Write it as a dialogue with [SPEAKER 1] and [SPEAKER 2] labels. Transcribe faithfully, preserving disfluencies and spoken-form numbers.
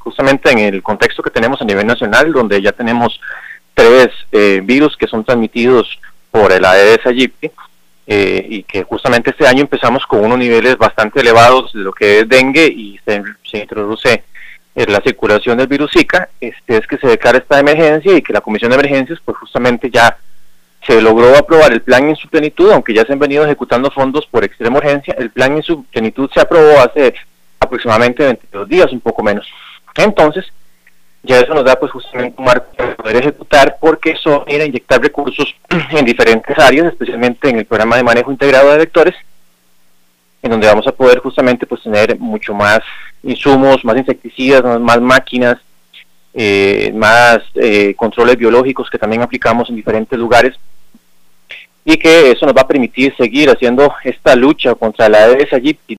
[SPEAKER 1] justamente en el contexto que tenemos a nivel nacional, donde ya tenemos tres eh, virus que son transmitidos por el Aedes aegypti, eh, y que justamente este año empezamos con unos niveles bastante elevados de lo que es dengue y se, se introduce en la circulación del virus Zika. Este, es que se declara esta emergencia y que la Comisión de Emergencias pues justamente ya se logró aprobar el plan en su plenitud, aunque ya se han venido ejecutando fondos por extrema urgencia. El plan en su plenitud se aprobó hace aproximadamente veintidós días, un poco menos. Entonces, ya eso nos da pues justamente un marco para poder ejecutar, porque eso era inyectar recursos en diferentes áreas, especialmente en el programa de manejo integrado de vectores, en donde vamos a poder justamente pues tener mucho más insumos, más insecticidas, más, más máquinas, eh, más eh, controles biológicos que también aplicamos en diferentes lugares, y que eso nos va a permitir seguir haciendo esta lucha contra la Aedes aegypti